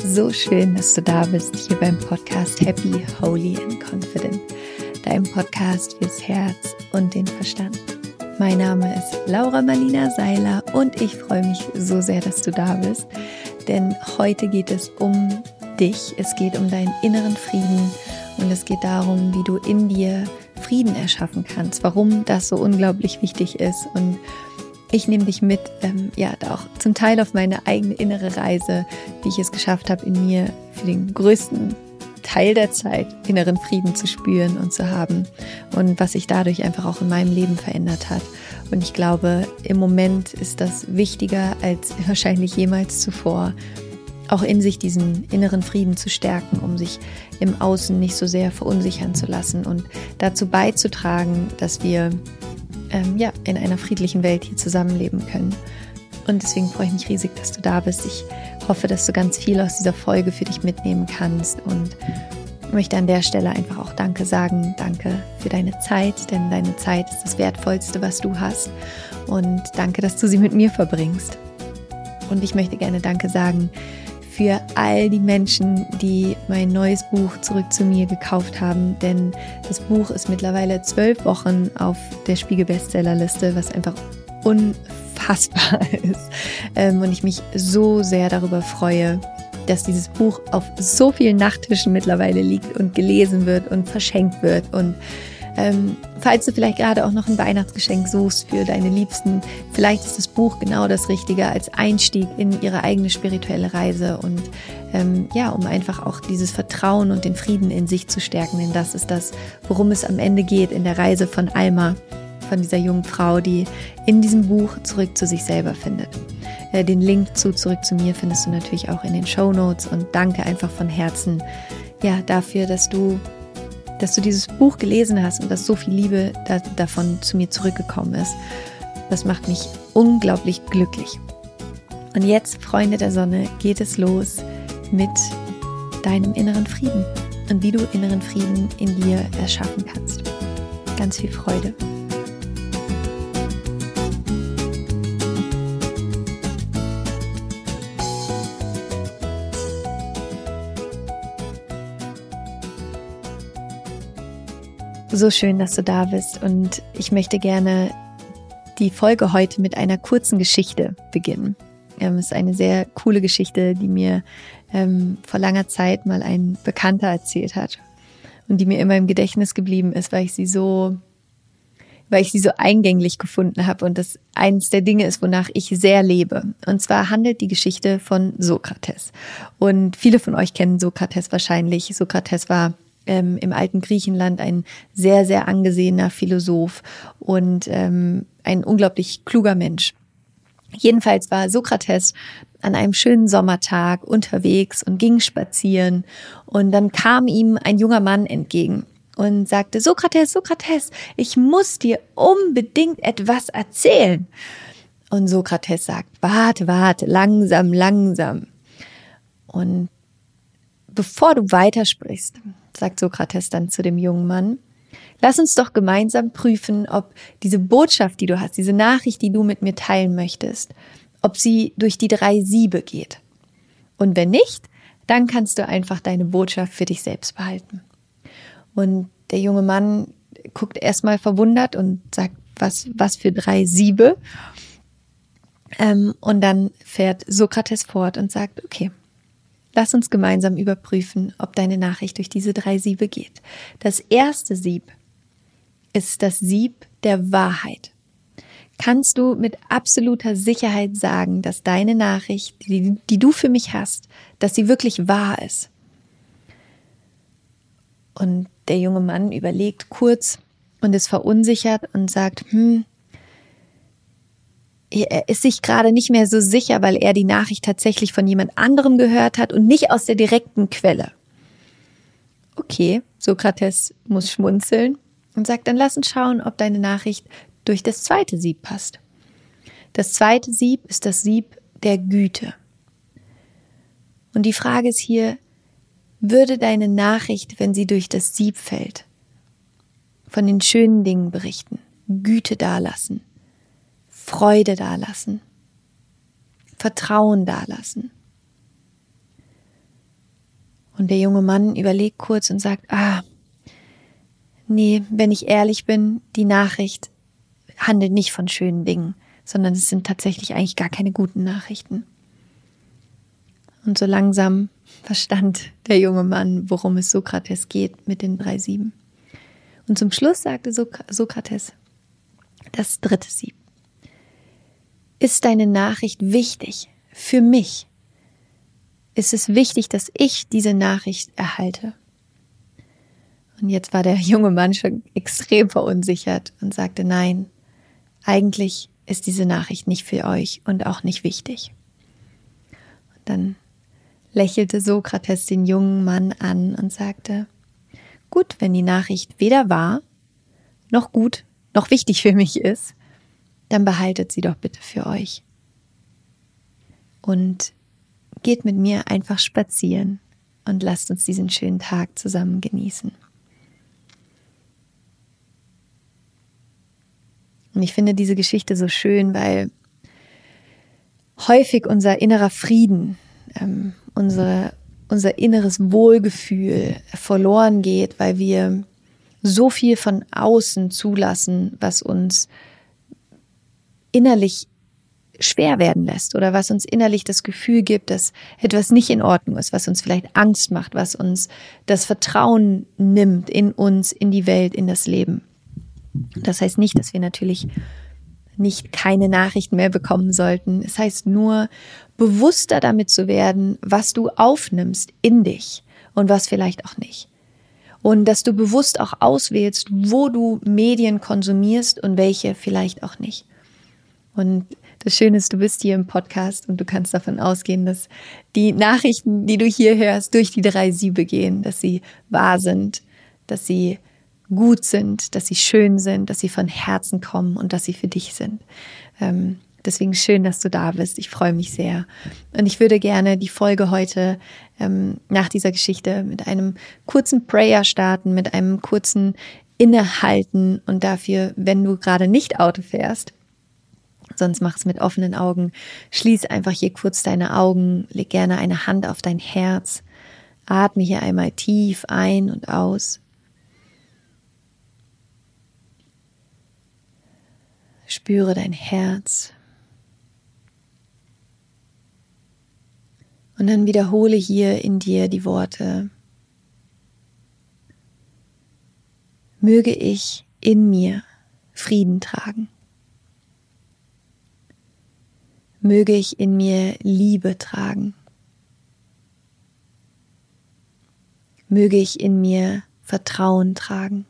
So schön, dass du da bist, hier beim Podcast Happy, Holy and Confident, deinem Podcast fürs Herz und den Verstand. Mein Name ist Laura Marlina Seiler und ich freue mich so sehr, dass du da bist, denn heute geht es um dich, es geht um deinen inneren Frieden und es geht darum, wie du in dir Frieden erschaffen kannst, warum das so unglaublich wichtig ist. Und ich nehme dich mit, auch zum Teil auf meine eigene innere Reise, wie ich es geschafft habe, in mir für den größten Teil der Zeit inneren Frieden zu spüren und zu haben und was sich dadurch einfach auch in meinem Leben verändert hat. Und ich glaube, im Moment ist das wichtiger als wahrscheinlich jemals zuvor, auch in sich diesen inneren Frieden zu stärken, um sich im Außen nicht so sehr verunsichern zu lassen und dazu beizutragen, dass wir in einer friedlichen Welt hier zusammenleben können. Und deswegen freue ich mich riesig, dass du da bist. Ich hoffe, dass du ganz viel aus dieser Folge für dich mitnehmen kannst und möchte an der Stelle einfach auch Danke sagen. Danke für deine Zeit, denn deine Zeit ist das Wertvollste, was du hast. Und danke, dass du sie mit mir verbringst. Und ich möchte gerne Danke sagen für all die Menschen, die mein neues Buch Zurück zu mir gekauft haben, denn das Buch ist mittlerweile 12 Wochen auf der Spiegel-Bestsellerliste, was einfach unfassbar ist. Und ich mich so sehr darüber freue, dass dieses Buch auf so vielen Nachttischen mittlerweile liegt und gelesen wird und verschenkt wird. Und falls du vielleicht gerade auch noch ein Weihnachtsgeschenk suchst für deine Liebsten, vielleicht ist das Buch genau das Richtige als Einstieg in ihre eigene spirituelle Reise und um einfach auch dieses Vertrauen und den Frieden in sich zu stärken, denn das ist das, worum es am Ende geht in der Reise von Alma, von dieser jungen Frau, die in diesem Buch zurück zu sich selber findet. Den Link zu Zurück zu mir findest du natürlich auch in den Shownotes und danke einfach von Herzen dafür, dass du dieses Buch gelesen hast und dass so viel Liebe davon zu mir zurückgekommen ist. Das macht mich unglaublich glücklich. Und jetzt, Freunde der Sonne, geht es los mit deinem inneren Frieden und wie du inneren Frieden in dir erschaffen kannst. Ganz viel Freude. So schön, dass du da bist und ich möchte gerne die Folge heute mit einer kurzen Geschichte beginnen. Es ist eine sehr coole Geschichte, die mir vor langer Zeit mal ein Bekannter erzählt hat und die mir immer im Gedächtnis geblieben ist, weil ich sie so eingänglich gefunden habe und das eines der Dinge ist, wonach ich sehr lebe. Und zwar handelt die Geschichte von Sokrates. Und viele von euch kennen Sokrates wahrscheinlich. Sokrates war im alten Griechenland ein sehr, sehr angesehener Philosoph und ein unglaublich kluger Mensch. Jedenfalls war Sokrates an einem schönen Sommertag unterwegs und ging spazieren und dann kam ihm ein junger Mann entgegen und sagte: Sokrates, Sokrates, ich muss dir unbedingt etwas erzählen. Und Sokrates sagt: Warte, langsam, langsam. Und bevor du weitersprichst, sagt Sokrates dann zu dem jungen Mann, lass uns doch gemeinsam prüfen, ob diese Botschaft, die du hast, diese Nachricht, die du mit mir teilen möchtest, ob sie durch die 3 Siebe geht. Und wenn nicht, dann kannst du einfach deine Botschaft für dich selbst behalten. Und der junge Mann guckt erstmal verwundert und sagt, was für 3 Siebe? Und dann fährt Sokrates fort und sagt, okay, lass uns gemeinsam überprüfen, ob deine Nachricht durch diese 3 Siebe geht. Das erste Sieb ist das Sieb der Wahrheit. Kannst du mit absoluter Sicherheit sagen, dass deine Nachricht, die du für mich hast, dass sie wirklich wahr ist? Und der junge Mann überlegt kurz und ist verunsichert und sagt, er ist sich gerade nicht mehr so sicher, weil er die Nachricht tatsächlich von jemand anderem gehört hat und nicht aus der direkten Quelle. Okay, Sokrates muss schmunzeln und sagt, dann lass uns schauen, ob deine Nachricht durch das zweite Sieb passt. Das zweite Sieb ist das Sieb der Güte. Und die Frage ist hier, würde deine Nachricht, wenn sie durch das Sieb fällt, von den schönen Dingen berichten, Güte dalassen, Freude dalassen, Vertrauen dalassen? Und der junge Mann überlegt kurz und sagt, nee, wenn ich ehrlich bin, die Nachricht handelt nicht von schönen Dingen, sondern es sind tatsächlich eigentlich gar keine guten Nachrichten. Und so langsam verstand der junge Mann, worum es Sokrates geht mit den 3 Sieben. Und zum Schluss sagte Sokrates, das 3. Sieb. Ist deine Nachricht wichtig für mich? Ist es wichtig, dass ich diese Nachricht erhalte? Und jetzt war der junge Mann schon extrem verunsichert und sagte, nein, eigentlich ist diese Nachricht nicht für euch und auch nicht wichtig. Und dann lächelte Sokrates den jungen Mann an und sagte, gut, wenn die Nachricht weder wahr, noch gut, noch wichtig für mich ist, dann behaltet sie doch bitte für euch. Und geht mit mir einfach spazieren und lasst uns diesen schönen Tag zusammen genießen. Und ich finde diese Geschichte so schön, weil häufig unser innerer Frieden, unser inneres Wohlgefühl verloren geht, weil wir so viel von außen zulassen, was uns innerlich schwer werden lässt oder was uns innerlich das Gefühl gibt, dass etwas nicht in Ordnung ist, was uns vielleicht Angst macht, was uns das Vertrauen nimmt in uns, in die Welt, in das Leben. Das heißt nicht, dass wir natürlich nicht keine Nachrichten mehr bekommen sollten. Es heißt nur, bewusster damit zu werden, was du aufnimmst in dich und was vielleicht auch nicht. Und dass du bewusst auch auswählst, wo du Medien konsumierst und welche vielleicht auch nicht. Und das Schöne ist, du bist hier im Podcast und du kannst davon ausgehen, dass die Nachrichten, die du hier hörst, durch die 3 Siebe gehen, dass sie wahr sind, dass sie gut sind, dass sie schön sind, dass sie von Herzen kommen und dass sie für dich sind. Deswegen schön, dass du da bist. Ich freue mich sehr. Und ich würde gerne die Folge heute nach dieser Geschichte mit einem kurzen Prayer starten, mit einem kurzen Innehalten und dafür, wenn du gerade nicht Auto fährst, sonst mach es mit offenen Augen, schließ einfach hier kurz deine Augen, leg gerne eine Hand auf dein Herz, atme hier einmal tief ein und aus. Spüre dein Herz. Und dann wiederhole hier in dir die Worte: Möge ich in mir Frieden tragen. Möge ich in mir Liebe tragen. Möge ich in mir Vertrauen tragen.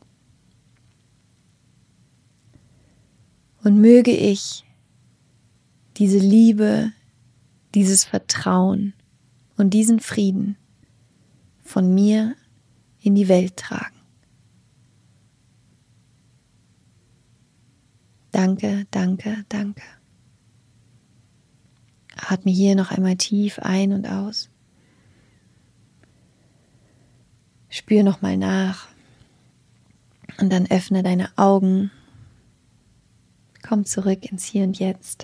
Und möge ich diese Liebe, dieses Vertrauen und diesen Frieden von mir in die Welt tragen. Danke, danke, danke. Atme hier noch einmal tief ein und aus. Spür nochmal nach und dann öffne deine Augen. Komm zurück ins Hier und Jetzt.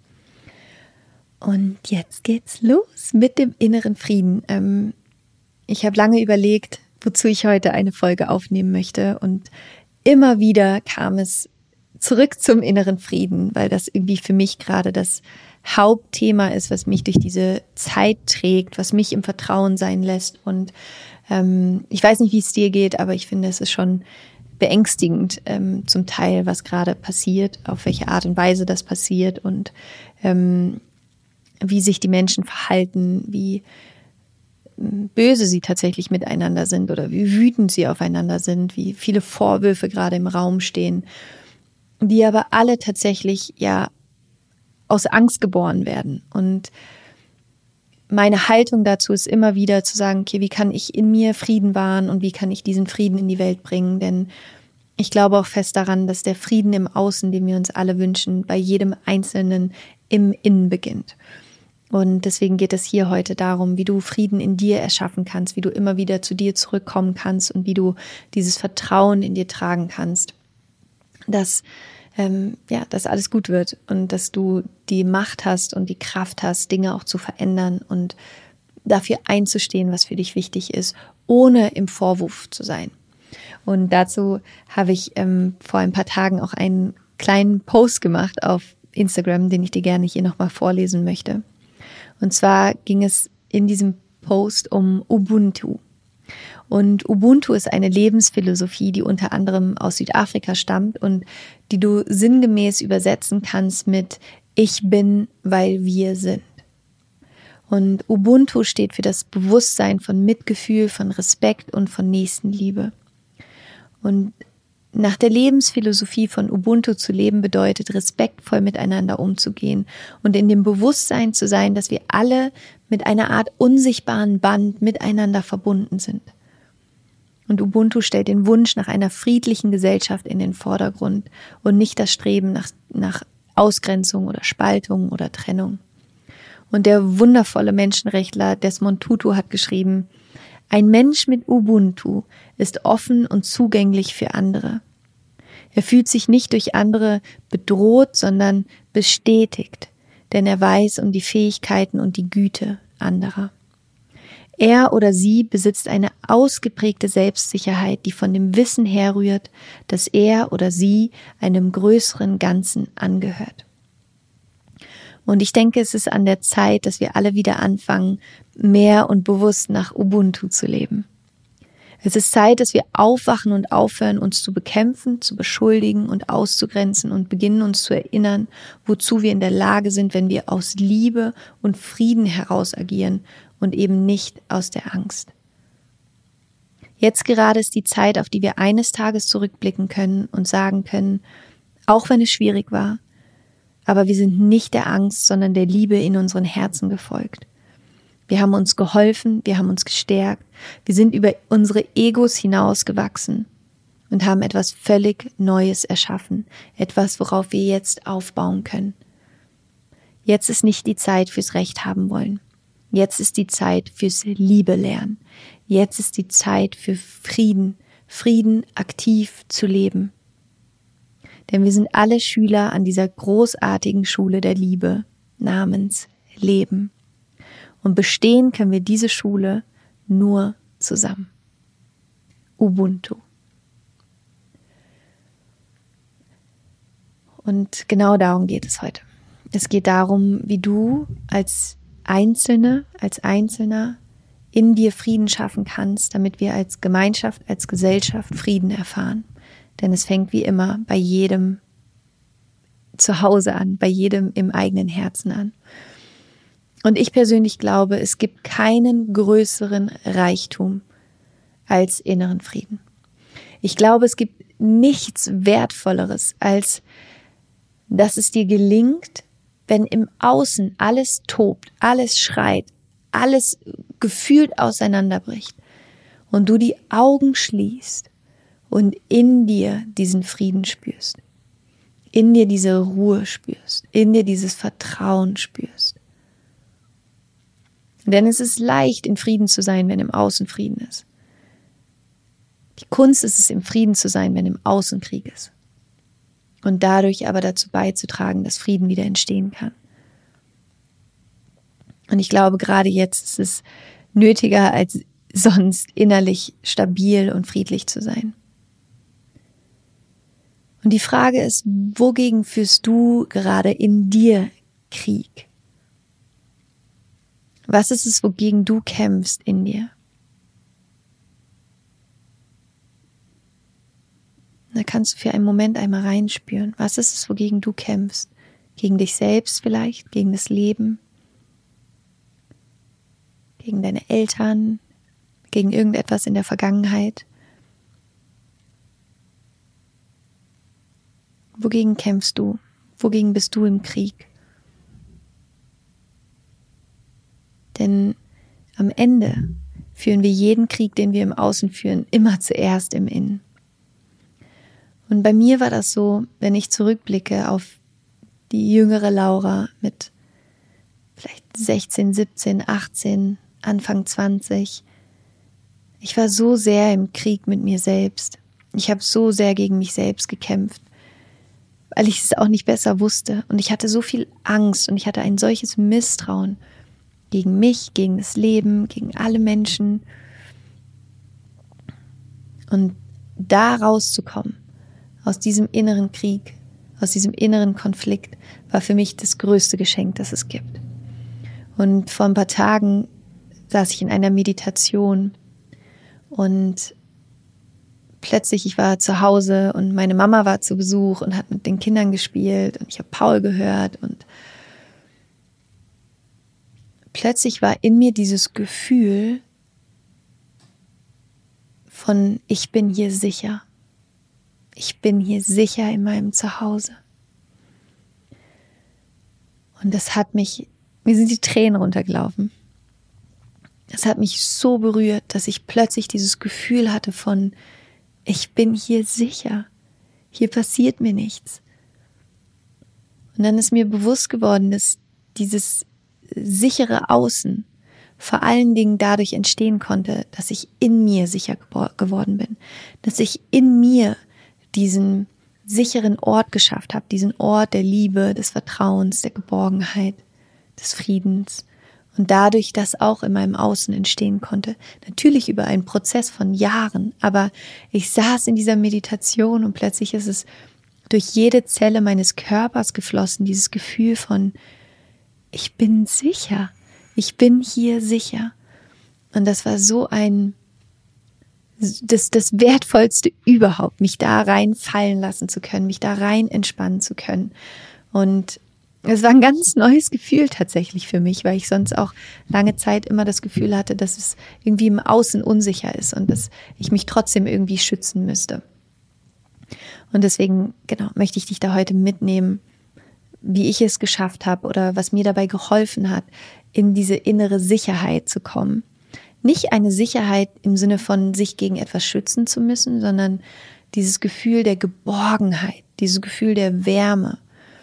Und jetzt geht's los mit dem inneren Frieden. Ich habe lange überlegt, wozu ich heute eine Folge aufnehmen möchte, und immer wieder kam es zurück zum inneren Frieden, weil das irgendwie für mich gerade das Hauptthema ist, was mich durch diese Zeit trägt, was mich im Vertrauen sein lässt. Und ich weiß nicht, wie es dir geht, aber ich finde, es ist schon beängstigend zum Teil, was gerade passiert, auf welche Art und Weise das passiert und wie sich die Menschen verhalten, wie böse sie tatsächlich miteinander sind oder wie wütend sie aufeinander sind, wie viele Vorwürfe gerade im Raum stehen, die aber alle tatsächlich ja aus Angst geboren werden. Und meine Haltung dazu ist immer wieder zu sagen, okay, wie kann ich in mir Frieden wahren und wie kann ich diesen Frieden in die Welt bringen? Denn ich glaube auch fest daran, dass der Frieden im Außen, den wir uns alle wünschen, bei jedem Einzelnen im Innen beginnt. Und deswegen geht es hier heute darum, wie du Frieden in dir erschaffen kannst, wie du immer wieder zu dir zurückkommen kannst und wie du dieses Vertrauen in dir tragen kannst, dass alles gut wird und dass du die Macht hast und die Kraft hast, Dinge auch zu verändern und dafür einzustehen, was für dich wichtig ist, ohne im Vorwurf zu sein. Und dazu habe ich vor ein paar Tagen auch einen kleinen Post gemacht auf Instagram, den ich dir gerne hier nochmal vorlesen möchte. Und zwar ging es in diesem Post um Ubuntu. Und Ubuntu ist eine Lebensphilosophie, die unter anderem aus Südafrika stammt und die du sinngemäß übersetzen kannst mit Ich bin, weil wir sind. Und Ubuntu steht für das Bewusstsein von Mitgefühl, von Respekt und von Nächstenliebe. Und nach der Lebensphilosophie von Ubuntu zu leben bedeutet, respektvoll miteinander umzugehen und in dem Bewusstsein zu sein, dass wir alle mit einer Art unsichtbaren Band miteinander verbunden sind. Und Ubuntu stellt den Wunsch nach einer friedlichen Gesellschaft in den Vordergrund und nicht das Streben nach Ausgrenzung oder Spaltung oder Trennung. Und der wundervolle Menschenrechtler Desmond Tutu hat geschrieben: Ein Mensch mit Ubuntu ist offen und zugänglich für andere. Er fühlt sich nicht durch andere bedroht, sondern bestätigt, denn er weiß um die Fähigkeiten und die Güte anderer. Er oder sie besitzt eine ausgeprägte Selbstsicherheit, die von dem Wissen herrührt, dass er oder sie einem größeren Ganzen angehört. Und ich denke, es ist an der Zeit, dass wir alle wieder anfangen, mehr und bewusst nach Ubuntu zu leben. Es ist Zeit, dass wir aufwachen und aufhören, uns zu bekämpfen, zu beschuldigen und auszugrenzen und beginnen uns zu erinnern, wozu wir in der Lage sind, wenn wir aus Liebe und Frieden heraus agieren und eben nicht aus der Angst. Jetzt gerade ist die Zeit, auf die wir eines Tages zurückblicken können und sagen können, auch wenn es schwierig war, aber wir sind nicht der Angst, sondern der Liebe in unseren Herzen gefolgt. Wir haben uns geholfen, wir haben uns gestärkt, wir sind über unsere Egos hinausgewachsen und haben etwas völlig Neues erschaffen, etwas, worauf wir jetzt aufbauen können. Jetzt ist nicht die Zeit fürs Recht haben wollen. Jetzt ist die Zeit fürs Liebe lernen. Jetzt ist die Zeit für Frieden, Frieden aktiv zu leben. Denn wir sind alle Schüler an dieser großartigen Schule der Liebe namens Leben. Und bestehen können wir diese Schule nur zusammen. Ubuntu. Und genau darum geht es heute. Es geht darum, wie du als Einzelne, als Einzelner in dir Frieden schaffen kannst, damit wir als Gemeinschaft, als Gesellschaft Frieden erfahren. Denn es fängt wie immer bei jedem zu Hause an, bei jedem im eigenen Herzen an. Und ich persönlich glaube, es gibt keinen größeren Reichtum als inneren Frieden. Ich glaube, es gibt nichts Wertvolleres, als dass es dir gelingt, wenn im Außen alles tobt, alles schreit, alles gefühlt auseinanderbricht und du die Augen schließt und in dir diesen Frieden spürst, in dir diese Ruhe spürst, in dir dieses Vertrauen spürst. Denn es ist leicht, in Frieden zu sein, wenn im Außen Frieden ist. Die Kunst ist es, im Frieden zu sein, wenn im Außen Krieg ist. Und dadurch aber dazu beizutragen, dass Frieden wieder entstehen kann. Und ich glaube, gerade jetzt ist es nötiger als sonst, innerlich stabil und friedlich zu sein. Und die Frage ist, wogegen führst du gerade in dir Krieg? Was ist es, wogegen du kämpfst in dir? Da kannst du für einen Moment einmal reinspüren. Was ist es, wogegen du kämpfst? Gegen dich selbst vielleicht? Gegen das Leben? Gegen deine Eltern? Gegen irgendetwas in der Vergangenheit? Wogegen kämpfst du? Wogegen bist du im Krieg? Denn am Ende führen wir jeden Krieg, den wir im Außen führen, immer zuerst im Innen. Und bei mir war das so, wenn ich zurückblicke auf die jüngere Laura mit vielleicht 16, 17, 18, Anfang 20. Ich war so sehr im Krieg mit mir selbst. Ich habe so sehr gegen mich selbst gekämpft, weil ich es auch nicht besser wusste. Und ich hatte so viel Angst und ich hatte ein solches Misstrauen, gegen mich, gegen das Leben, gegen alle Menschen. Und da rauszukommen, aus diesem inneren Krieg, aus diesem inneren Konflikt, war für mich das größte Geschenk, das es gibt. Und vor ein paar Tagen saß ich in einer Meditation und plötzlich, ich war zu Hause und meine Mama war zu Besuch und hat mit den Kindern gespielt und ich habe Paul gehört und plötzlich war in mir dieses Gefühl von, ich bin hier sicher. Ich bin hier sicher in meinem Zuhause. Und das hat mir sind die Tränen runtergelaufen. Es hat mich so berührt, dass ich plötzlich dieses Gefühl hatte von, ich bin hier sicher. Hier passiert mir nichts. Und dann ist mir bewusst geworden, dass dieses sichere Außen vor allen Dingen dadurch entstehen konnte, dass ich in mir sicher geworden bin. Dass ich in mir diesen sicheren Ort geschafft habe, diesen Ort der Liebe, des Vertrauens, der Geborgenheit, des Friedens. Und dadurch das auch in meinem Außen entstehen konnte. Natürlich über einen Prozess von Jahren, aber ich saß in dieser Meditation und plötzlich ist es durch jede Zelle meines Körpers geflossen, dieses Gefühl von, ich bin sicher, ich bin hier sicher. Und das war so das Wertvollste überhaupt, mich da reinfallen lassen zu können, mich da rein entspannen zu können. Und es war ein ganz neues Gefühl tatsächlich für mich, weil ich sonst auch lange Zeit immer das Gefühl hatte, dass es irgendwie im Außen unsicher ist und dass ich mich trotzdem irgendwie schützen müsste. Und deswegen, möchte ich dich da heute mitnehmen, wie ich es geschafft habe oder was mir dabei geholfen hat, in diese innere Sicherheit zu kommen. Nicht eine Sicherheit im Sinne von sich gegen etwas schützen zu müssen, sondern dieses Gefühl der Geborgenheit, dieses Gefühl der Wärme,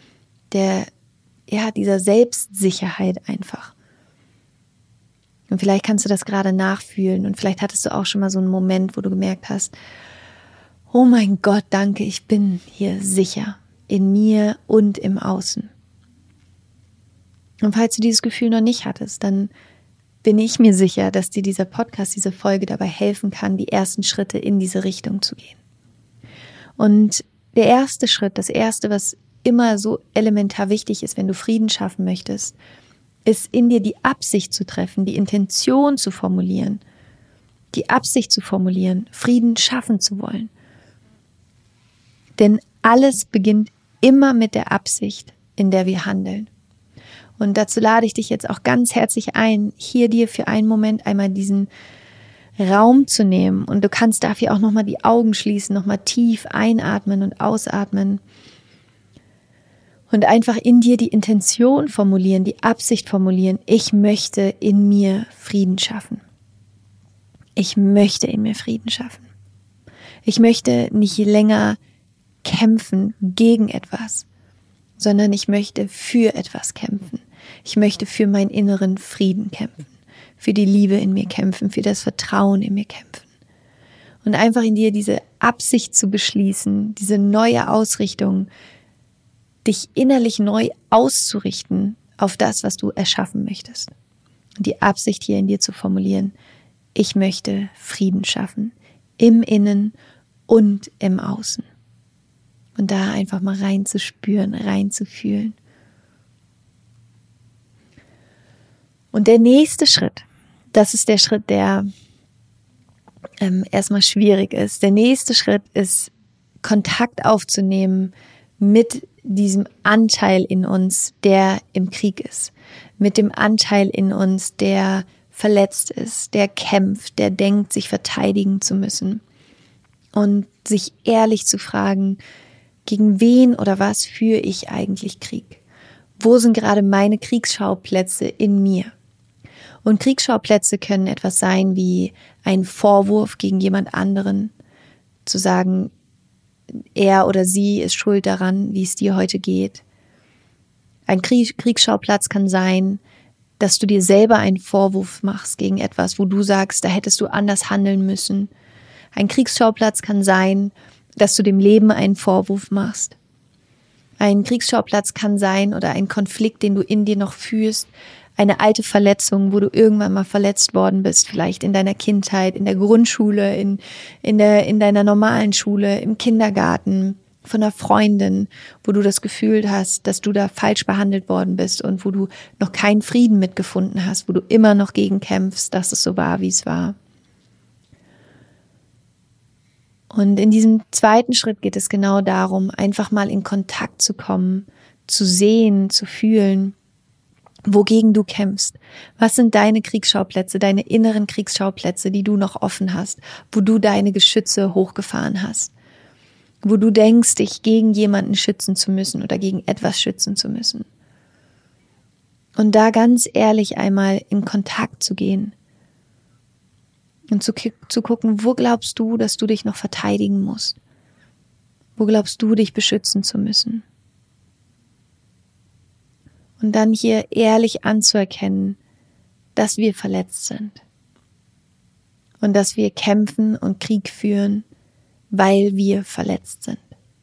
dieser Selbstsicherheit einfach. Und vielleicht kannst du das gerade nachfühlen und vielleicht hattest du auch schon mal so einen Moment, wo du gemerkt hast, oh mein Gott, danke, ich bin hier sicher, in mir und im Außen. Und falls du dieses Gefühl noch nicht hattest, dann bin ich mir sicher, dass dir dieser Podcast, diese Folge dabei helfen kann, die ersten Schritte in diese Richtung zu gehen. Und der erste Schritt, das erste, was immer so elementar wichtig ist, wenn du Frieden schaffen möchtest, ist in dir die Absicht zu treffen, die Intention zu formulieren, Frieden schaffen zu wollen. Denn alles beginnt immer mit der Absicht, in der wir handeln. Und dazu lade ich dich jetzt auch ganz herzlich ein, hier dir für einen Moment einmal diesen Raum zu nehmen. Und du kannst dafür auch nochmal die Augen schließen, nochmal tief einatmen und ausatmen. Und einfach in dir die Intention formulieren, die Absicht formulieren, ich möchte in mir Frieden schaffen. Ich möchte in mir Frieden schaffen. Ich möchte nicht länger kämpfen gegen etwas, sondern ich möchte für etwas kämpfen. Ich möchte für meinen inneren Frieden kämpfen, für die Liebe in mir kämpfen, für das Vertrauen in mir kämpfen. Und einfach in dir diese Absicht zu beschließen, diese neue Ausrichtung, dich innerlich neu auszurichten auf das, was du erschaffen möchtest. Und die Absicht hier in dir zu formulieren, ich möchte Frieden schaffen, im Innen und im Außen. Und da einfach mal reinzuspüren, reinzufühlen. Und der nächste Schritt, das ist der Schritt, der erstmal schwierig ist. Der nächste Schritt ist, Kontakt aufzunehmen mit diesem Anteil in uns, der im Krieg ist. Mit dem Anteil in uns, der verletzt ist, der kämpft, der denkt, sich verteidigen zu müssen. Und sich ehrlich zu fragen, gegen wen oder was führe ich eigentlich Krieg? Wo sind gerade meine Kriegsschauplätze in mir? Und Kriegsschauplätze können etwas sein wie ein Vorwurf gegen jemand anderen, zu sagen, er oder sie ist schuld daran, wie es dir heute geht. Ein Kriegsschauplatz kann sein, dass du dir selber einen Vorwurf machst gegen etwas, wo du sagst, da hättest du anders handeln müssen. Ein Kriegsschauplatz kann sein, dass du dem Leben einen Vorwurf machst. Ein Kriegsschauplatz kann sein oder ein Konflikt, den du in dir noch fühlst, eine alte Verletzung, wo du irgendwann mal verletzt worden bist, vielleicht in deiner Kindheit, in der Grundschule, in deiner normalen Schule, im Kindergarten, von einer Freundin, wo du das Gefühl hast, dass du da falsch behandelt worden bist und wo du noch keinen Frieden mitgefunden hast, wo du immer noch gegen kämpfst, dass es so war, wie es war. Und in diesem zweiten Schritt geht es genau darum, einfach mal in Kontakt zu kommen, zu sehen, zu fühlen, wogegen du kämpfst. Was sind deine Kriegsschauplätze, deine inneren Kriegsschauplätze, die du noch offen hast, wo du deine Geschütze hochgefahren hast, wo du denkst, dich gegen jemanden schützen zu müssen oder gegen etwas schützen zu müssen. Und da ganz ehrlich einmal in Kontakt zu gehen und zu gucken, wo glaubst du, dass du dich noch verteidigen musst? Wo glaubst du, dich beschützen zu müssen? Und dann hier ehrlich anzuerkennen, dass wir verletzt sind und dass wir kämpfen und Krieg führen, weil wir verletzt sind.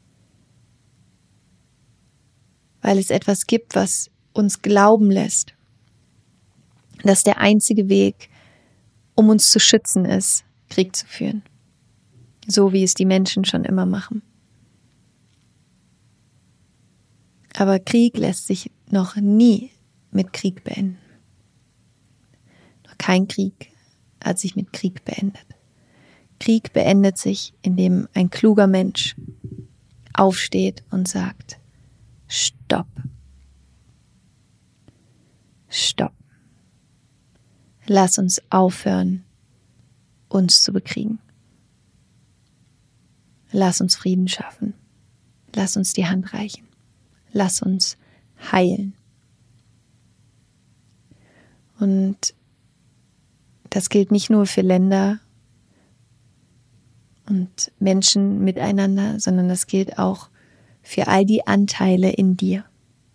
Weil es etwas gibt, was uns glauben lässt, dass der einzige Weg, um uns zu schützen, ist, Krieg zu führen. So wie es die Menschen schon immer machen. Aber Krieg lässt sich noch nie mit Krieg beenden. Noch kein Krieg hat sich mit Krieg beendet. Krieg beendet sich, indem ein kluger Mensch aufsteht und sagt, Stopp. Stopp. Lass uns aufhören, uns zu bekriegen. Lass uns Frieden schaffen. Lass uns die Hand reichen. Lass uns heilen. Und das gilt nicht nur für Länder und Menschen miteinander, sondern das gilt auch für all die Anteile in dir.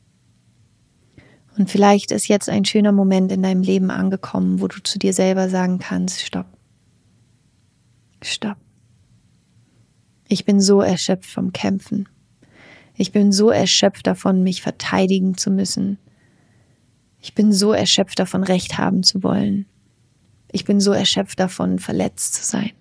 Und vielleicht ist jetzt ein schöner Moment in deinem Leben angekommen, wo du zu dir selber sagen kannst, Stopp. Stopp. Ich bin so erschöpft vom Kämpfen. Ich bin so erschöpft davon, mich verteidigen zu müssen. Ich bin so erschöpft davon, Recht haben zu wollen. Ich bin so erschöpft davon, verletzt zu sein.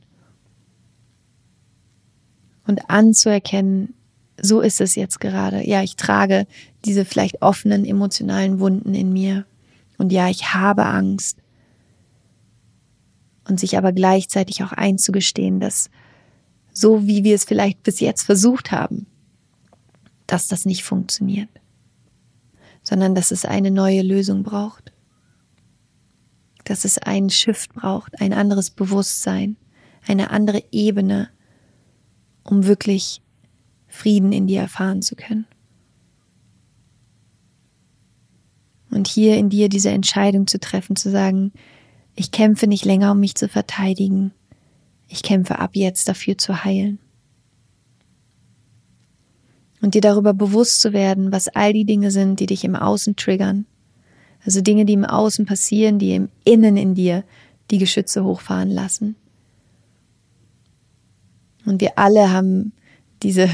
Und anzuerkennen, so ist es jetzt gerade. Ja, ich trage diese vielleicht offenen emotionalen Wunden in mir. Und ja, ich habe Angst. Und sich aber gleichzeitig auch einzugestehen, dass so wie wir es vielleicht bis jetzt versucht haben, dass das nicht funktioniert, sondern dass es eine neue Lösung braucht, dass es einen Shift braucht, ein anderes Bewusstsein, eine andere Ebene, um wirklich Frieden in dir erfahren zu können. Und hier in dir diese Entscheidung zu treffen, zu sagen, ich kämpfe nicht länger, um mich zu verteidigen, ich kämpfe ab jetzt dafür zu heilen. Und dir darüber bewusst zu werden, was all die Dinge sind, die dich im Außen triggern. Also Dinge, die im Außen passieren, die im Innen in dir die Geschütze hochfahren lassen. Und wir alle haben diese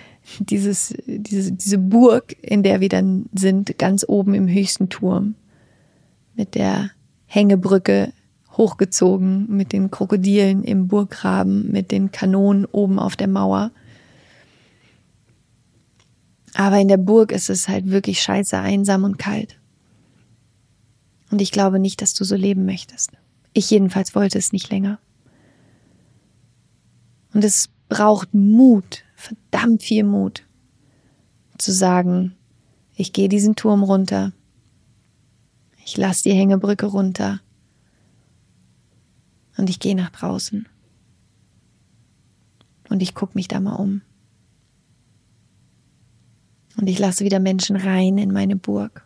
Burg, in der wir dann sind, ganz oben im höchsten Turm. Mit der Hängebrücke hochgezogen, mit den Krokodilen im Burggraben, mit den Kanonen oben auf der Mauer. Aber in der Burg ist es halt wirklich scheiße einsam und kalt. Und ich glaube nicht, dass du so leben möchtest. Ich jedenfalls wollte es nicht länger. Und es braucht Mut, verdammt viel Mut, zu sagen, ich gehe diesen Turm runter, ich lasse die Hängebrücke runter und ich gehe nach draußen. Und ich gucke mich da mal um. Und ich lasse wieder Menschen rein in meine Burg.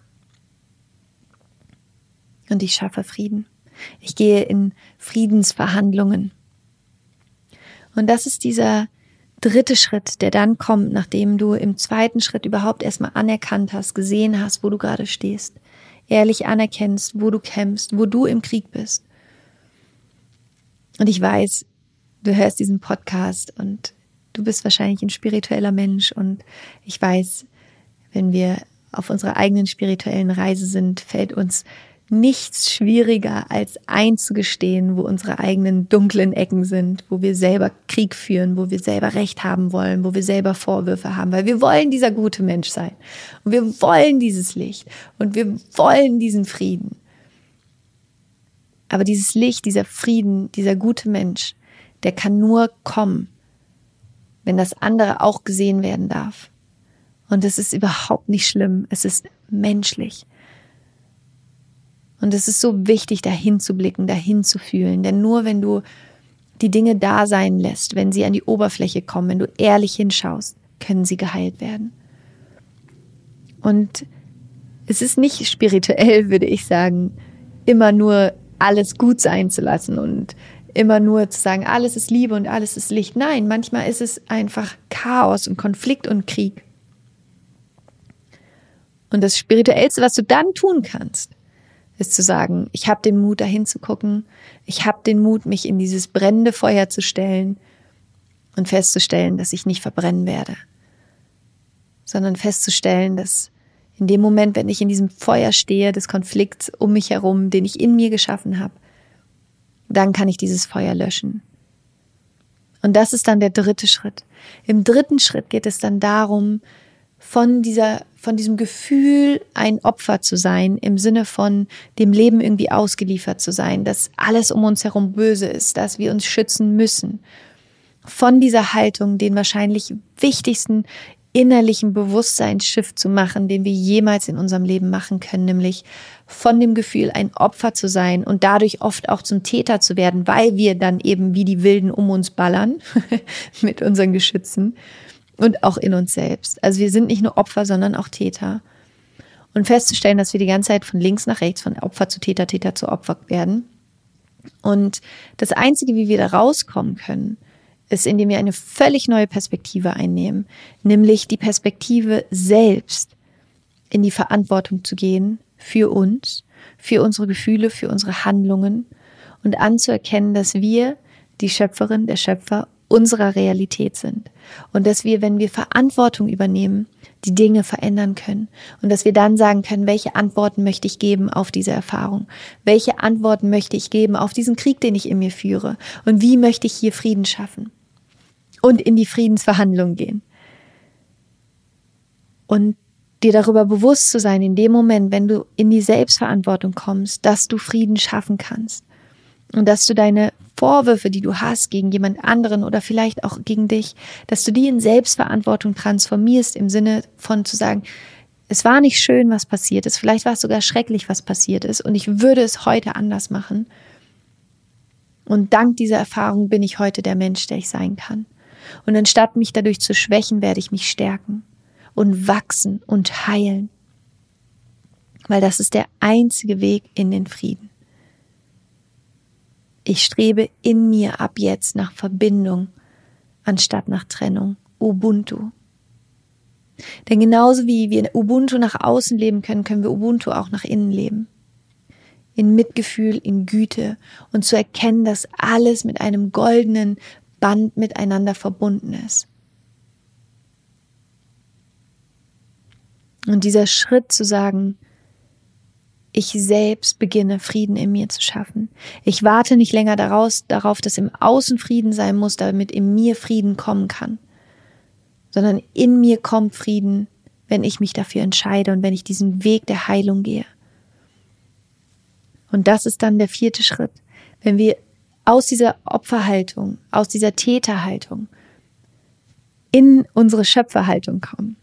Und ich schaffe Frieden. Ich gehe in Friedensverhandlungen. Und das ist dieser dritte Schritt, der dann kommt, nachdem du im zweiten Schritt überhaupt erstmal anerkannt hast, gesehen hast, wo du gerade stehst. Ehrlich anerkennst, wo du kämpfst, wo du im Krieg bist. Und ich weiß, du hörst diesen Podcast und du bist wahrscheinlich ein spiritueller Mensch. Und ich weiß, wenn wir auf unserer eigenen spirituellen Reise sind, fällt uns nichts schwieriger als einzugestehen, wo unsere eigenen dunklen Ecken sind, wo wir selber Krieg führen, wo wir selber Recht haben wollen, wo wir selber Vorwürfe haben, weil wir wollen dieser gute Mensch sein und wir wollen dieses Licht und wir wollen diesen Frieden. Aber dieses Licht, dieser Frieden, dieser gute Mensch, der kann nur kommen, wenn das andere auch gesehen werden darf. Und es ist überhaupt nicht schlimm, es ist menschlich. Und es ist so wichtig, dahin zu blicken, dahin zu fühlen. Denn nur wenn du die Dinge da sein lässt, wenn sie an die Oberfläche kommen, wenn du ehrlich hinschaust, können sie geheilt werden. Und es ist nicht spirituell, würde ich sagen, immer nur alles gut sein zu lassen und immer nur zu sagen, alles ist Liebe und alles ist Licht. Nein, manchmal ist es einfach Chaos und Konflikt und Krieg. Und das Spirituellste, was du dann tun kannst, ist zu sagen, ich habe den Mut, dahin zu gucken. Ich habe den Mut, mich in dieses brennende Feuer zu stellen und festzustellen, dass ich nicht verbrennen werde, sondern festzustellen, dass in dem Moment, wenn ich in diesem Feuer stehe, des Konflikts um mich herum, den ich in mir geschaffen habe, dann kann ich dieses Feuer löschen. Und das ist dann der dritte Schritt. Im dritten Schritt geht es dann darum, von diesem Gefühl, ein Opfer zu sein, im Sinne von dem Leben irgendwie ausgeliefert zu sein, dass alles um uns herum böse ist, dass wir uns schützen müssen. Von dieser Haltung den wahrscheinlich wichtigsten innerlichen Bewusstseinsshift zu machen, den wir jemals in unserem Leben machen können, nämlich von dem Gefühl, ein Opfer zu sein und dadurch oft auch zum Täter zu werden, weil wir dann eben wie die Wilden um uns ballern mit unseren Geschützen. Und auch in uns selbst. Also wir sind nicht nur Opfer, sondern auch Täter. Und festzustellen, dass wir die ganze Zeit von links nach rechts, von Opfer zu Täter, Täter zu Opfer werden. Und das Einzige, wie wir da rauskommen können, ist, indem wir eine völlig neue Perspektive einnehmen. Nämlich die Perspektive selbst in die Verantwortung zu gehen für uns, für unsere Gefühle, für unsere Handlungen und anzuerkennen, dass wir die Schöpferin, der Schöpfer unserer Realität sind und dass wir, wenn wir Verantwortung übernehmen, die Dinge verändern können und dass wir dann sagen können, welche Antworten möchte ich geben auf diese Erfahrung, welche Antworten möchte ich geben auf diesen Krieg, den ich in mir führe und wie möchte ich hier Frieden schaffen und in die Friedensverhandlungen gehen. Und dir darüber bewusst zu sein, in dem Moment, wenn du in die Selbstverantwortung kommst, dass du Frieden schaffen kannst und dass du deine Vorwürfe, die du hast gegen jemand anderen oder vielleicht auch gegen dich, dass du die in Selbstverantwortung transformierst im Sinne von zu sagen, es war nicht schön, was passiert ist, vielleicht war es sogar schrecklich, was passiert ist und ich würde es heute anders machen. Und dank dieser Erfahrung bin ich heute der Mensch, der ich sein kann. Und anstatt mich dadurch zu schwächen, werde ich mich stärken und wachsen und heilen. Weil das ist der einzige Weg in den Frieden. Ich strebe in mir ab jetzt nach Verbindung, anstatt nach Trennung. Ubuntu. Denn genauso wie wir Ubuntu nach außen leben können, können wir Ubuntu auch nach innen leben. In Mitgefühl, in Güte und zu erkennen, dass alles mit einem goldenen Band miteinander verbunden ist. Und dieser Schritt zu sagen, ich selbst beginne Frieden in mir zu schaffen. Ich warte nicht länger darauf, dass im Außen Frieden sein muss, damit in mir Frieden kommen kann. Sondern in mir kommt Frieden, wenn ich mich dafür entscheide und wenn ich diesen Weg der Heilung gehe. Und das ist dann der vierte Schritt. Wenn wir aus dieser Opferhaltung, aus dieser Täterhaltung in unsere Schöpferhaltung kommen.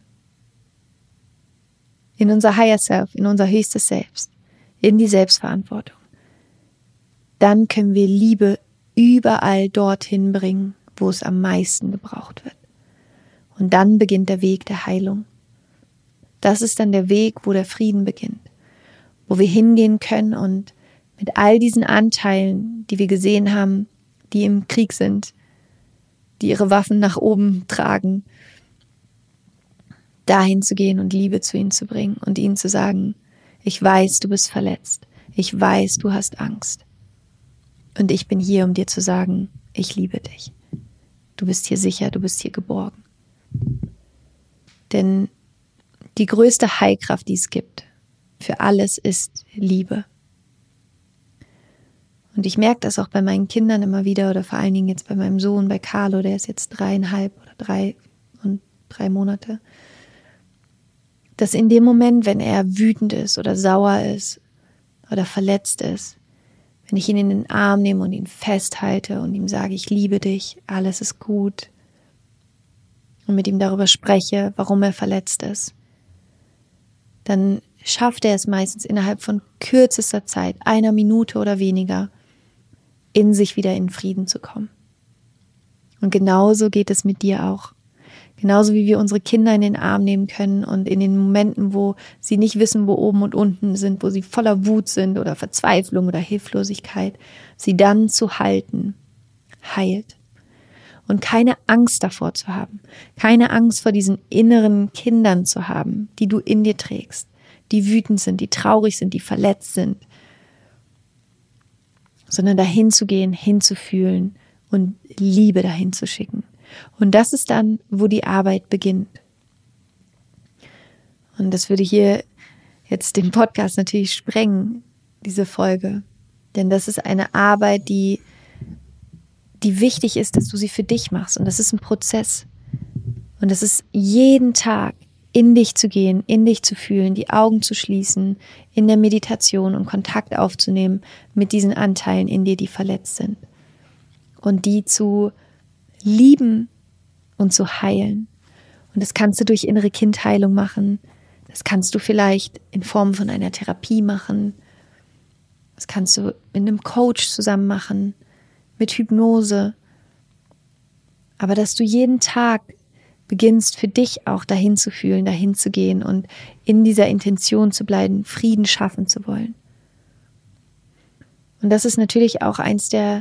In unser Higher Self, in unser höchstes Selbst. In die Selbstverantwortung, dann können wir Liebe überall dorthin bringen, wo es am meisten gebraucht wird. Und dann beginnt der Weg der Heilung. Das ist dann der Weg, wo der Frieden beginnt, wo wir hingehen können und mit all diesen Anteilen, die wir gesehen haben, die im Krieg sind, die ihre Waffen nach oben tragen, dahin zu gehen und Liebe zu ihnen zu bringen und ihnen zu sagen, ich weiß, du bist verletzt. Ich weiß, du hast Angst. Und ich bin hier, um dir zu sagen, ich liebe dich. Du bist hier sicher, du bist hier geborgen. Denn die größte Heilkraft, die es gibt, für alles ist Liebe. Und ich merke das auch bei meinen Kindern immer wieder oder vor allen Dingen jetzt bei meinem Sohn, bei Carlo, der ist jetzt 3,5 oder 3 Monate, dass in dem Moment, wenn er wütend ist oder sauer ist oder verletzt ist, wenn ich ihn in den Arm nehme und ihn festhalte und ihm sage, ich liebe dich, alles ist gut und mit ihm darüber spreche, warum er verletzt ist, dann schafft er es meistens innerhalb von kürzester Zeit, 1 Minute oder weniger, in sich wieder in Frieden zu kommen. Und genauso geht es mit dir auch. Genauso wie wir unsere Kinder in den Arm nehmen können und in den Momenten, wo sie nicht wissen, wo oben und unten sind, wo sie voller Wut sind oder Verzweiflung oder Hilflosigkeit, sie dann zu halten, heilt. Und keine Angst davor zu haben, keine Angst vor diesen inneren Kindern zu haben, die du in dir trägst, die wütend sind, die traurig sind, die verletzt sind, sondern dahin zu gehen, hinzufühlen und Liebe dahin zu schicken. Und das ist dann, wo die Arbeit beginnt. Und das würde hier jetzt den Podcast natürlich sprengen, diese Folge. Denn das ist eine Arbeit, die wichtig ist, dass du sie für dich machst. Und das ist ein Prozess. Und das ist jeden Tag in dich zu gehen, in dich zu fühlen, die Augen zu schließen, in der Meditation und Kontakt aufzunehmen mit diesen Anteilen in dir, die verletzt sind. Und die zu lieben und zu heilen. Und das kannst du durch innere Kindheilung machen. Das kannst du vielleicht in Form von einer Therapie machen. Das kannst du mit einem Coach zusammen machen, mit Hypnose. Aber dass du jeden Tag beginnst, für dich auch dahin zu fühlen, dahin zu gehen und in dieser Intention zu bleiben, Frieden schaffen zu wollen. Und das ist natürlich auch eins der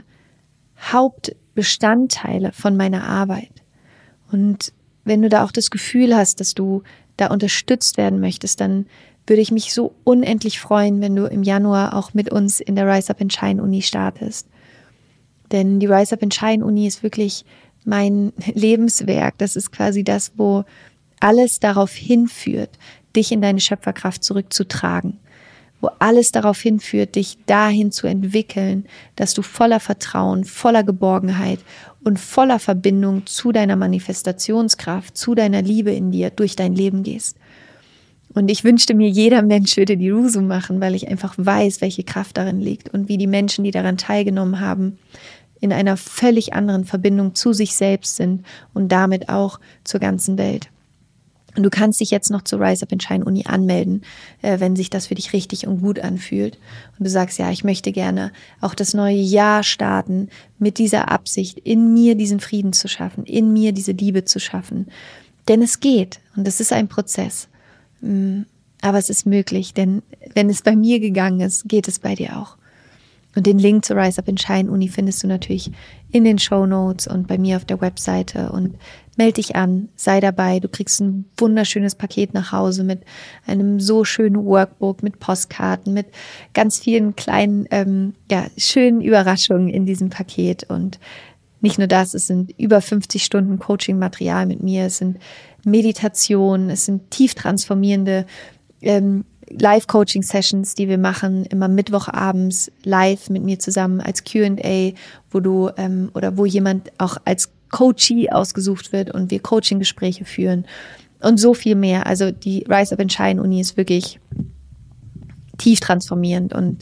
Hauptbestandteile von meiner Arbeit. Und wenn du da auch das Gefühl hast, dass du da unterstützt werden möchtest, dann würde ich mich so unendlich freuen, wenn du im Januar auch mit uns in der Rise Up and Shine Uni startest. Denn die Rise Up and Shine Uni ist wirklich mein Lebenswerk. Das ist quasi das, wo alles darauf hinführt, dich in deine Schöpferkraft zurückzutragen. Wo alles darauf hinführt, dich dahin zu entwickeln, dass du voller Vertrauen, voller Geborgenheit und voller Verbindung zu deiner Manifestationskraft, zu deiner Liebe in dir durch dein Leben gehst. Und ich wünschte mir, jeder Mensch würde die Rusu machen, weil ich einfach weiß, welche Kraft darin liegt und wie die Menschen, die daran teilgenommen haben, in einer völlig anderen Verbindung zu sich selbst sind und damit auch zur ganzen Welt. Und du kannst dich jetzt noch zur Rise Up and Shine Uni anmelden, wenn sich das für dich richtig und gut anfühlt. Und du sagst, ja, ich möchte gerne auch das neue Jahr starten mit dieser Absicht, in mir diesen Frieden zu schaffen, in mir diese Liebe zu schaffen. Denn es geht und es ist ein Prozess. Aber es ist möglich, denn wenn es bei mir gegangen ist, geht es bei dir auch. Und den Link zur Rise Up and Shine Uni findest du natürlich in den Shownotes und bei mir auf der Webseite. Und melde dich an, sei dabei. Du kriegst ein wunderschönes Paket nach Hause mit einem so schönen Workbook, mit Postkarten, mit ganz vielen kleinen, schönen Überraschungen in diesem Paket. Und nicht nur das, es sind über 50 Stunden Coaching-Material mit mir. Es sind Meditationen, es sind tief transformierende Live-Coaching-Sessions, die wir machen, immer Mittwochabends live mit mir zusammen als Q&A, wo du oder wo jemand auch als Coachee ausgesucht wird und wir Coaching-Gespräche führen und so viel mehr. Also die Rise Up and Shine Uni ist wirklich tief transformierend und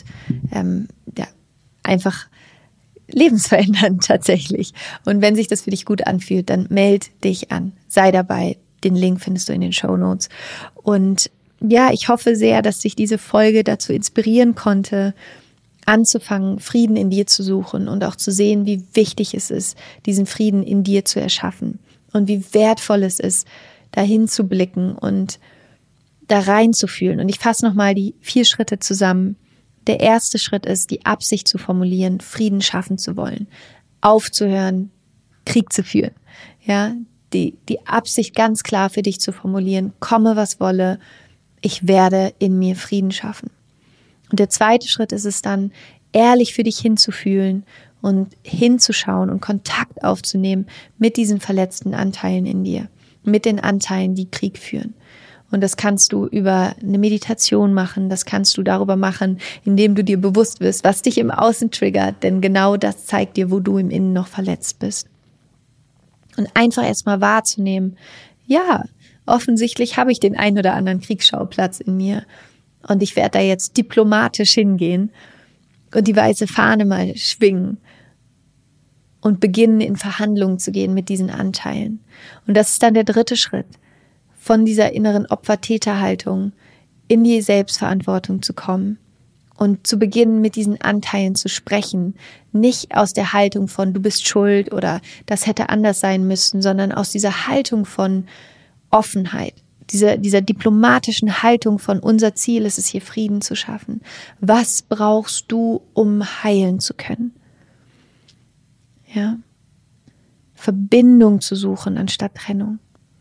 einfach lebensverändernd tatsächlich. Und wenn sich das für dich gut anfühlt, dann meld dich an, sei dabei. Den Link findest du in den Shownotes. Und ja, ich hoffe sehr, dass dich diese Folge dazu inspirieren konnte, anzufangen, Frieden in dir zu suchen und auch zu sehen, wie wichtig es ist, diesen Frieden in dir zu erschaffen und wie wertvoll es ist, dahin zu blicken und da reinzufühlen. Und ich fasse nochmal die 4 Schritte zusammen. Der erste Schritt ist, die Absicht zu formulieren, Frieden schaffen zu wollen, aufzuhören, Krieg zu führen. Ja, die Absicht ganz klar für dich zu formulieren, komme was wolle, ich werde in mir Frieden schaffen. Und der zweite Schritt ist es dann, ehrlich für dich hinzufühlen und hinzuschauen und Kontakt aufzunehmen mit diesen verletzten Anteilen in dir, mit den Anteilen, die Krieg führen. Und das kannst du über eine Meditation machen, das kannst du darüber machen, indem du dir bewusst wirst, was dich im Außen triggert, denn genau das zeigt dir, wo du im Innen noch verletzt bist. Und einfach erstmal wahrzunehmen, ja, offensichtlich habe ich den ein oder anderen Kriegsschauplatz in mir und ich werde da jetzt diplomatisch hingehen und die weiße Fahne mal schwingen und beginnen in Verhandlungen zu gehen mit diesen Anteilen. Und das ist dann der 3. Schritt, von dieser inneren Opfer-Täter-Haltung in die Selbstverantwortung zu kommen und zu beginnen, mit diesen Anteilen zu sprechen. Nicht aus der Haltung von du bist schuld oder das hätte anders sein müssen, sondern aus dieser Haltung von Offenheit, dieser diplomatischen Haltung von unser Ziel ist es hier, Frieden zu schaffen. Was brauchst du, um heilen zu können? Ja? Verbindung zu suchen anstatt Trennung.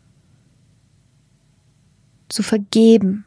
Zu vergeben.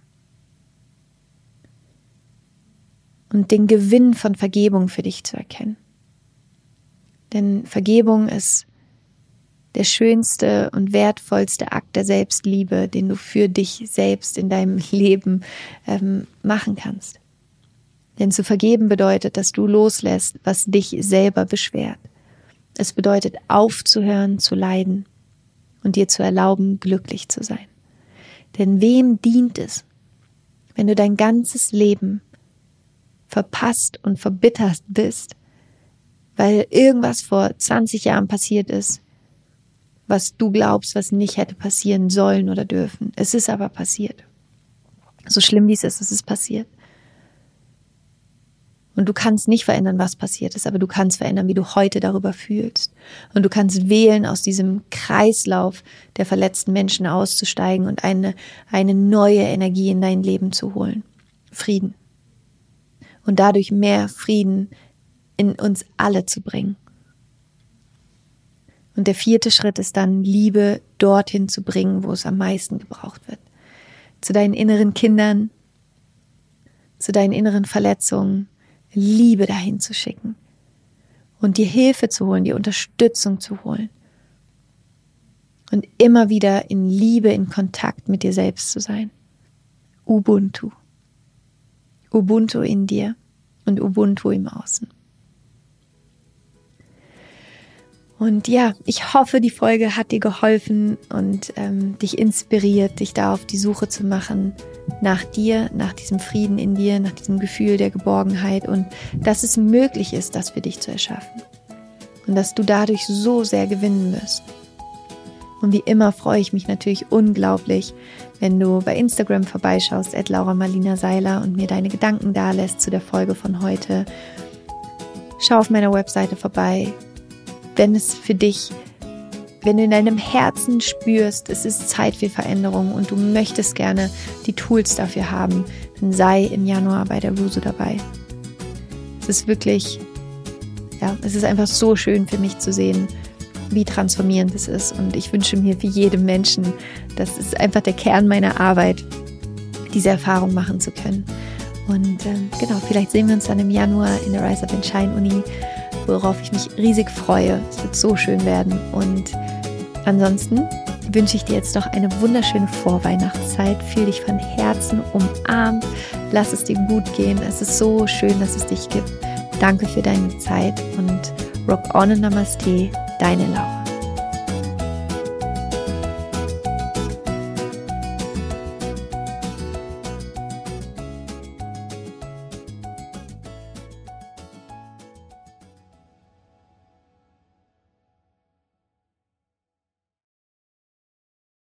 Und den Gewinn von Vergebung für dich zu erkennen. Denn Vergebung ist der schönste und wertvollste Akt der Selbstliebe, den du für dich selbst in deinem Leben machen kannst. Denn zu vergeben bedeutet, dass du loslässt, was dich selber beschwert. Es bedeutet aufzuhören zu leiden und dir zu erlauben, glücklich zu sein. Denn wem dient es, wenn du dein ganzes Leben verpasst und verbittert bist, weil irgendwas vor 20 Jahren passiert ist, was du glaubst, was nicht hätte passieren sollen oder dürfen. Es ist aber passiert. So schlimm wie es ist passiert. Und du kannst nicht verändern, was passiert ist, aber du kannst verändern, wie du heute darüber fühlst. Und du kannst wählen, aus diesem Kreislauf der verletzten Menschen auszusteigen und eine neue Energie in dein Leben zu holen. Frieden. Und dadurch mehr Frieden in uns alle zu bringen. Und der 4. Schritt ist dann, Liebe dorthin zu bringen, wo es am meisten gebraucht wird. Zu deinen inneren Kindern, zu deinen inneren Verletzungen, Liebe dahin zu schicken und dir Hilfe zu holen, dir Unterstützung zu holen und immer wieder in Liebe, in Kontakt mit dir selbst zu sein. Ubuntu. Ubuntu in dir und Ubuntu im Außen. Und ja, ich hoffe, die Folge hat dir geholfen und dich inspiriert, dich da auf die Suche zu machen nach dir, nach diesem Frieden in dir, nach diesem Gefühl der Geborgenheit und dass es möglich ist, das für dich zu erschaffen. Und dass du dadurch so sehr gewinnen wirst. Und wie immer freue ich mich natürlich unglaublich, wenn du bei Instagram vorbeischaust, @LauraMarlinaSeiler und mir deine Gedanken dalässt zu der Folge von heute. Schau auf meiner Webseite vorbei. Wenn du in deinem Herzen spürst, es ist Zeit für Veränderung und du möchtest gerne die Tools dafür haben, dann sei im Januar bei der Rusu dabei. Es ist wirklich, es ist einfach so schön für mich zu sehen, wie transformierend es ist. Und ich wünsche mir für jeden Menschen, das ist einfach der Kern meiner Arbeit, diese Erfahrung machen zu können. Und vielleicht sehen wir uns dann im Januar in der Rise Up and Shine Uni, worauf ich mich riesig freue. Es wird so schön werden. Und ansonsten wünsche ich dir jetzt noch eine wunderschöne Vorweihnachtszeit. Fühl dich von Herzen umarmt. Lass es dir gut gehen. Es ist so schön, dass es dich gibt. Danke für deine Zeit und Rock on und Namaste, deine Laura.